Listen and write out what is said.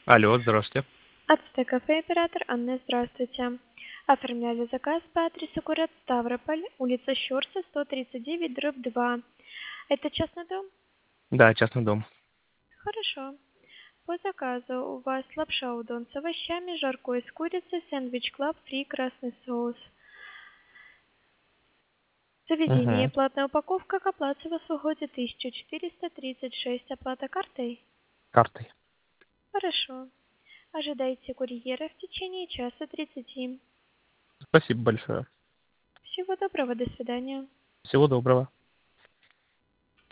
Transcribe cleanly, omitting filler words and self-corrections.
Алло, здравствуйте. Ацтек кафе оператор Анна, здравствуйте. Оформляли заказ по адресу город Ставрополь, улица Щорса, 139, дробь 2. Это частный дом? Да, частный дом. Хорошо. По заказу у вас лапша удон с овощами, жаркое из курицы, сэндвич клаб, фри, красный соус. Заведение, Угу. платная упаковка, к оплате вас выходит 1436, оплата картой? Картой. Хорошо. Ожидайте курьера в течение часа 30. Спасибо большое. Всего доброго, до свидания. Всего доброго.